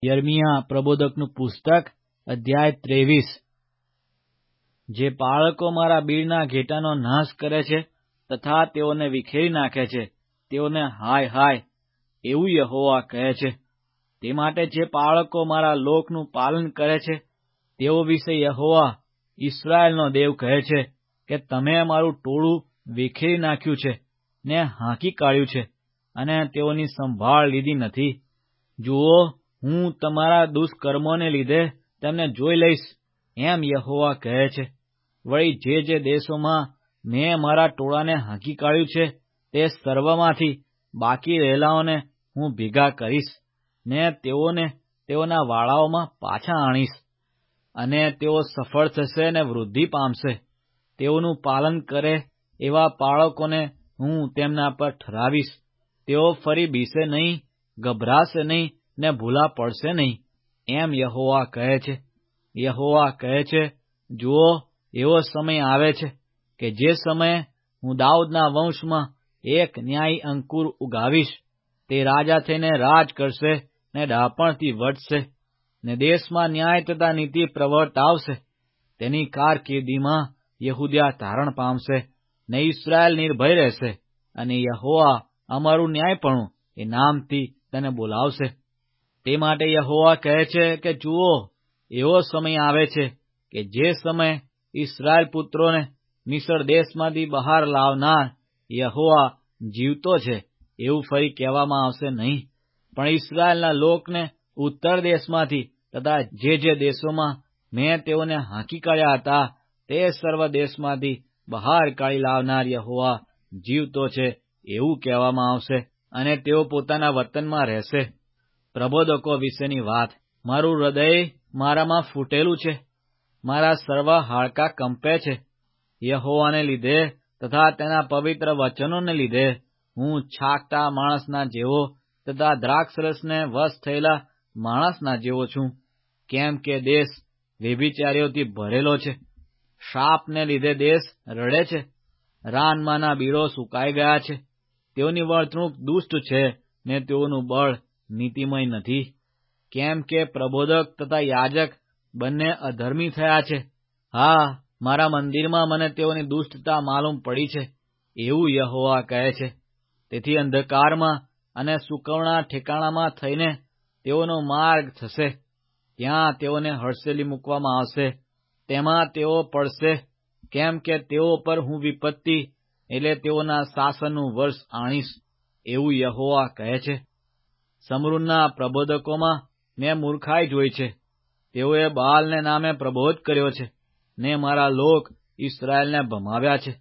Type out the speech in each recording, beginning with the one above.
યર્મિયા પ્રબોધકનું પુસ્તક અધ્યાય 23. જે બાળકો મારા બીડના ઘેટાનો નાશ કરે છે તથા તેઓને વિખેરી નાખે છે, તેઓને હાય હાય, એવું યહોવા કહે છે. તે માટે જે બાળકો મારા લોકનું પાલન કરે છે તેઓ વિશે યહોવા ઇસ્રાયેલનો દેવ કહે છે કે તમે મારું ટોળું વિખેરી નાખ્યું છે ને હાંકી કાઢ્યું છે અને તેઓની સંભાળ લીધી નથી. જુઓ, હું તમારા દુષ્કર્મોને લીધે તેમને જોઈ લઈશ, એમ યહોવા કહે છે. વળી જે દેશોમાં મેં મારા ટોળાને હાંકી કાઢ્યું છે તે સર્વમાંથી બાકી રહેલાઓને હું ભેગા કરીશ ને તેઓને તેઓના વાડાઓમાં પાછા આણીશ, અને તેઓ સફળ થશે ને વૃદ્ધિ પામશે. તેઓનું પાલન કરે એવા બાળકોને હું તેમના પર ઠરાવીશ. તેઓ ફરી બીશે નહીં, ગભરાશે નહીં ને ભૂલા પડશે નહીં, એમ યહોવા કહે છે. યહોવા કહે છે, જુઓ, એવો સમય આવે છે કે જે સમયે હું દાઉદના વંશમાં એક ન્યાયી અંકુર ઉગાવીશ. તે રાજા થઈને રાજ કરશે ને ડહાપણથી વધશે ને દેશમાં ન્યાય તથા નીતિ પ્રવર્તાવશે. તેની કારકિર્દીમાં યહૂદા તારણ પામશે ને ઇસ્રાયેલ નિર્ભય રહેશે, અને યહોવા અમારું ન્યાયપણું એ નામથી તેને બોલાવશે. તે માટે યહોવા કહે છે કે જુઓ, એવો સમય આવે છે કે જે સમયે ઇસ્રાયેલ પુત્રોને મિસ્ર દેશમાંથી બહાર લાવનાર યહોવા જીવતો છે એવું ફરી કહેવામાં આવશે નહીં, પણ ઇસ્રાયેલના લોકને ઉત્તર દેશમાંથી તથા જે દેશોમાં મેં તેઓને હાંકી કાઢ્યા હતા તે સર્વ દેશમાંથી બહાર કાઢી લાવનાર યહોવા જીવતો છે એવું કહેવામાં આવશે, અને તેઓ પોતાના વતનમાં રહેશે. પ્રબોધકો વિશેની વાત. મારું હૃદય મારામાં ફૂટેલું છે, મારા સર્વ હાડકાં કંપે છે. યહોવાને લીધે તથા તેના પવિત્ર વચનોને લીધે હું છાકતા માણસના જેવો તથા દ્રાક્ષરસને વશ થયેલા માણસના જેવો છું. કેમ કે દેશ વ્યભિચારીઓથી ભરેલો છે, શાપને લીધે દેશ રડે છે. રાનમાંના બીડો સુકાઈ ગયા છે, તેઓની વર્તણૂક દુષ્ટ છે ને તેઓનું બળ નીતિમય નથી. કેમ કે પ્રબોધક તથા યાજક બંને અધર્મી થયા છે. હા, મારા મંદિરમાં મને તેઓની દુષ્ટતા માલુમ પડી છે, એવું યહોવા કહે છે. તેથી અંધકારમાં અને સૂકવણા ઠેકાણામાં થઈને તેઓનો માર્ગ થશે. ત્યાં તેઓને હડસેલી મૂકવામાં આવશે, તેમાં તેઓ પડશે. કેમ કે તેઓ પર હું વિપત્તિ એટલે તેઓના શાસનનું વર્ષ આણીશ, એવું યહોવા કહે છે. શમરૂનના પ્રબોધકોમાં મેં મૂર્ખાઈ જોઈ છે. તેઓએ બાલને નામે પ્રબોધ કર્યો છે ને મારા લોક ઇસ્રાયેલને ભમાવ્યા છે.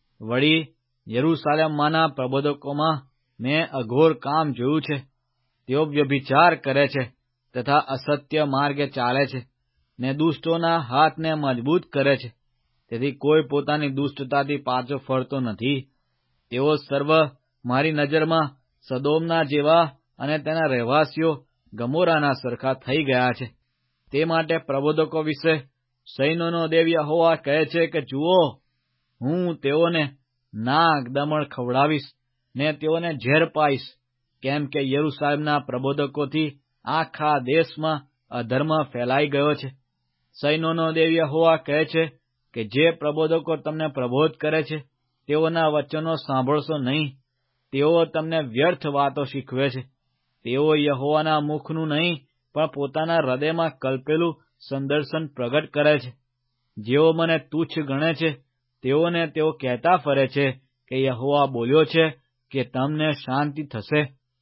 વળી યરૂશાલેમમાંના પ્રબોધકોમાં મેં અઘોર કામ જોયું છે. તેઓ વ્યભિચાર કરે છે તથા અસત્ય માર્ગે ચાલે છે ને દુષ્ટોના હાથને મજબૂત કરે છે. તેથી કોઈ પોતાની દુષ્ટતાથી પાછો ફરતો નથી. તેઓ સર્વ મારી નજરમાં સદોમના જેવા અને તેના રહેવાસીઓ ગમોરાના સરખા થઈ ગયા છે. તે માટે પ્રબોધકો વિશે સૈન્યોનો દેવ યહોવા કહે છે કે જુઓ, હું તેઓને નાગ દમણ ખવડાવીશ ને તેઓને ઝેર પાઈશ. કેમ કે યરૂશાલેમના પ્રબોધકોથી આખા દેશમાં અધર્મ ફેલાઈ ગયો છે. સૈન્યોનો દેવ યહોવા કહે છે કે જે પ્રબોધકો તમને પ્રબોધ કરે છે તેઓના વચનો સાંભળશો નહીં. તેઓ તમને વ્યર્થ વાતો શીખવે છે. તેઓ યહોવાના મુખનું નહીં પણ પોતાના હૃદયમાં કલ્પેલું સંદર્શન પ્રગટ કરે છે. જેઓ મને તુચ્છ ગણે છે તેઓને તેઓ કહેતા ફરે છે કે યહોવા બોલ્યો છે કે તમને શાંતિ થશે.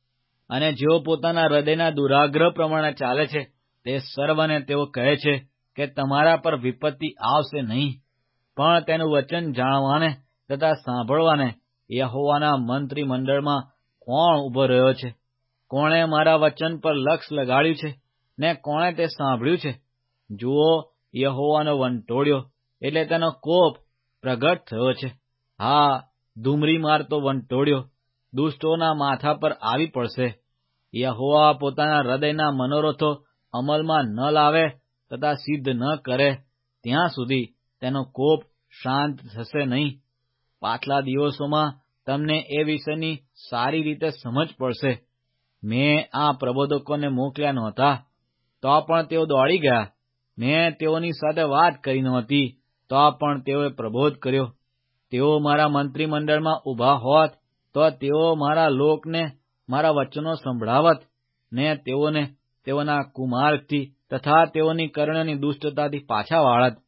અને જેઓ પોતાના હૃદયના દુરાગ્રહ પ્રમાણે ચાલે છે તે સર્વને તેઓ કહે છે કે તમારા પર વિપત્તિ આવશે નહીં. પણ તેનું વચન જાણવાને તથા સાંભળવાને યહોવાના મંત્રીમંડળમાં કોણ ઉભો રહ્યો છે? કોણે મારા વચન પર લક્ષ લગાડ્યું છે ને કોણે તે સાંભળ્યું છે? જુઓ, યહોવાનો વંટોળ્યો એટલે તેનો કોપ પ્રગટ થયો છે. હા, ધૂમરી મારતો વંટોળ્યો દુષ્ટોના માથા પર આવી પડશે. યહોવા પોતાના હૃદયના મનોરથો અમલમાં ન લાવે તથા સિદ્ધ ન કરે ત્યાં સુધી તેનો કોપ શાંત થશે નહીં. પાછલા દિવસોમાં તમને એ વિષયની સારી રીતે સમજ પડશે. મેં આ પ્રબોધકોને મોકલ્યા નહોતા, તો પણ તેઓ દોડી ગયા. મેં તેઓની સાથે વાત કરી નહોતી, તો પણ તેઓએ પ્રબોધ કર્યો. તેઓ મારા મંત્રીમંડળમાં ઊભા હોત, તો તેઓ મારા લોકને મારા વચનો સંભળાવત, ને તેઓને તેઓના કુમાર્ગથી તથા તેઓની કરણીની દુષ્ટતાથી પાછા વાળત.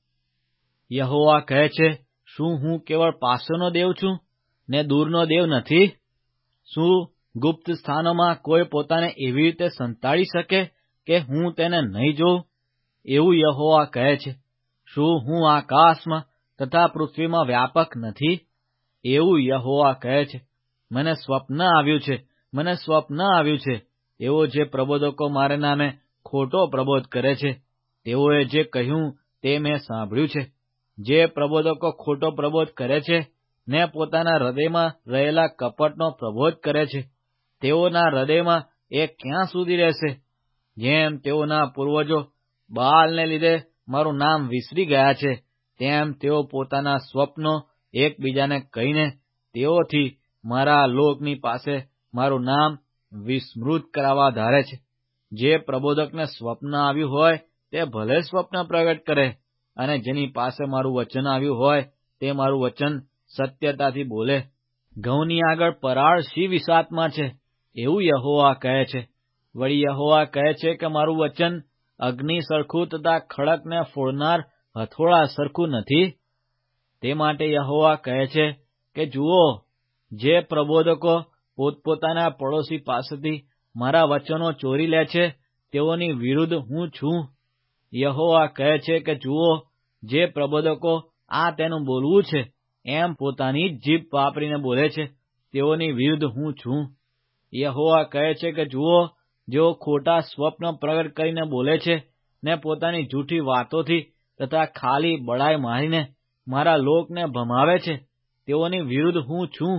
યહોવા કહે છે, શું હું કેવળ પાસેનો દેવ છું, ને દૂરનો દેવ નથી? શું ગુપ્ત સ્થાનોમાં કોઈ પોતાને એવી રીતે સંતાડી શકે કે હું તેને નહીં જોઉં? એવું યહોવા કહે છે. શું હું આકાશમાં તથા પૃથ્વીમાં વ્યાપક નથી? એવું યહોવા કહે છે. મને સ્વપ્ન આવ્યું છે, મને સ્વપ્ન આવ્યું છે. એવો જે પ્રબોધકો મારે નામે ખોટો પ્રબોધ કરે છે, તેઓએ જે કહ્યું તે મેં સાંભળ્યું છે. જે પ્રબોધકો ખોટો પ્રબોધ કરે છે ને પોતાના હૃદયમાં રહેલા કપટનો પ્રબોધ કરે છે, તેઓના હૃદયમાં એ ક્યાં સુધી રહેશે? જેમ તેઓના પૂર્વજો બાલને લીધે મારું નામ વિસરી ગયા છે, તેમ તેઓ પોતાના સ્વપ્નો એકબીજાને કહીને તેઓથી મારા લોકની પાસે મારું નામ વિસ્મૃત કરાવવા ધારે છે. જે પ્રબોધકને સ્વપ્ન આવ્યું હોય તે ભલે સ્વપ્ન પ્રગટ કરે, અને જેની પાસે મારું વચન આવ્યું હોય તે મારું વચન સત્યતાથી બોલે. ઘઉંની આગળ પરાળ શી વિસાતમાં છે, એવું યહોવા કહે છે. વળી યહોવા કહે છે કે મારું વચન અગ્નિ સરખું તથા ખડકને ફોડનાર હથોડા સરખું નથી. તે માટે યહોવા કહે છે કે જુઓ, જે પ્રબોધકો પોતપોતાના પડોશી પાસેથી મારા વચનો ચોરી લે છે, તેઓની વિરુદ્ધ હું છું. યહોવા કહે છે કે જુઓ, જે પ્રબોધકો આ તેનું બોલવું છે એમ પોતાની જ જીભ વાપરીને બોલે છે, તેઓની વિરુદ્ધ હું છું. યહોવા કહે છે કે જુઓ, જેઓ ખોટા સ્વપ્ન પ્રગટ કરીને બોલે છે ને પોતાની જૂઠી વાતોથી તથા ખાલી બડાઈ મારીને મારા લોકને ભમાવે છે, તેઓની વિરુદ્ધ હું છું.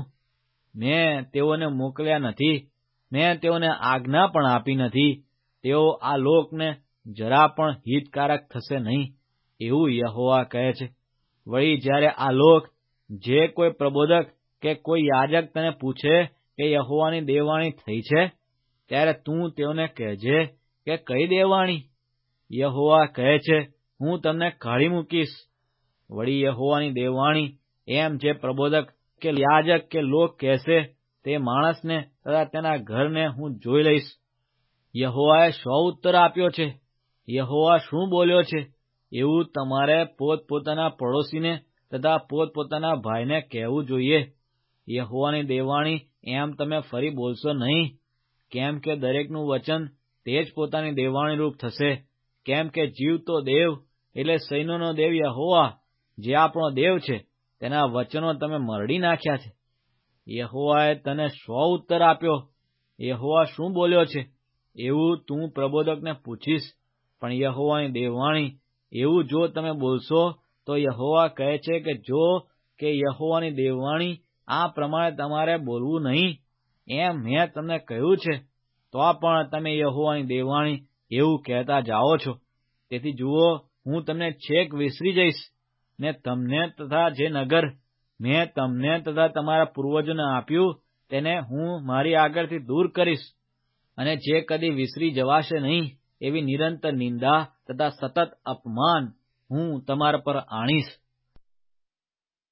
મેં તેઓને મોકલ્યા નથી, મેં તેઓને આજ્ઞા પણ આપી નથી. તેઓ આ લોકને જરા પણ હિતકારક થશે નહીં, એવું યહોવા કહે છે. વળી જ્યારે આ લોક, જે કોઈ પ્રબોધક કે કોઈ યાજક તને પૂછે કે યહોવાની દેવવાણી થઈ છે, ત્યારે તું તેઓને કહેજે કે કઈ દેવવાણી? યહોવા કહે છે, હું તમને કાઢી મૂકીશ. વળી યહોવાની દેવવાણી એમ જે પ્રબોધક કે યાજક કે લોક કહેશે, તે માણસને તથા તેના ઘરને હું જોઈ લઈશ. યહોવાએ શો ઉત્તર આપ્યો છે? યહોવા શું બોલ્યો છે? એવું તમારે પોતપોતાના પડોશીને તથા પોતપોતાના ભાઈને કહેવું જોઈએ. યહોવાની દેવવાણી એમ તમે ફરી બોલશો નહીં, કેમ કે દરેકનું વચન તે જ પોતાની દેવવાણી રૂપ થશે. કેમ કે જીવતો દેવ, એટલે સૈન્યોનો દેવ યહોવા, જે આપણો દેવ છે, તેના વચનો તમે મરડી નાખ્યા છે. યહોવાએ તને શો ઉત્તર આપ્યો? યહોવા શું બોલ્યો છે? એવું તું પ્રબોધકને પૂછીશ. પણ યહોવાની દેવવાણી એવું જો તમે બોલશો, તો યહોવા કહે છે કે જો કે યહોવાની દેવવાણી આ પ્રમાણે તમારે બોલવું નહીં, એમ મેં તમને કહ્યું છે, તો પણ તમે યહોવાની દેવવાણી એવું કહેતા જાઓ છો. તેથી જુઓ, હું તમને છેક વિસરી જઈશ, ને તમને તથા જે નગર મેં તમને તથા તમારા પૂર્વજોને આપ્યું, તેને હું મારી આગળથી દૂર કરીશ. અને જે કદી વિસરી જવાશે નહીં, એવી નિરંતર નિંદા તથા સતત અપમાન હું તમારા પર આણીશ.